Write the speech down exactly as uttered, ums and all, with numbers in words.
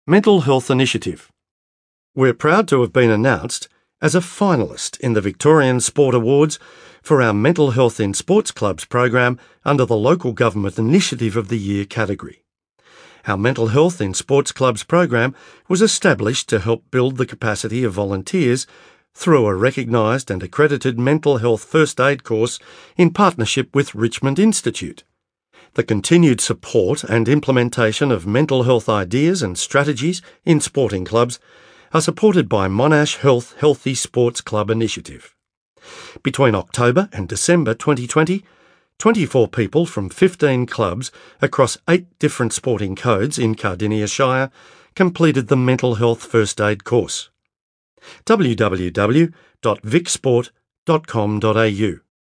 Mental Health Initiative. We're proud to have been announced as a finalist in the Victorian Sport Awards for our Mental Health in Sports Clubs program under the Local Government Initiative of the Year category. Our Mental Health in Sports Clubs program was established to help build the capacity of volunteers through a recognised and accredited mental health first aid course in partnership with Richmond Institute. The continued support and implementation of mental health ideas and strategies in sporting clubs are supported by Monash Health Healthy Sports Club Initiative. Between October and December twenty twenty, twenty-four people from fifteen clubs across eight different sporting codes in Cardinia Shire completed the Mental Health First Aid course. w w w dot vic sport dot com dot a u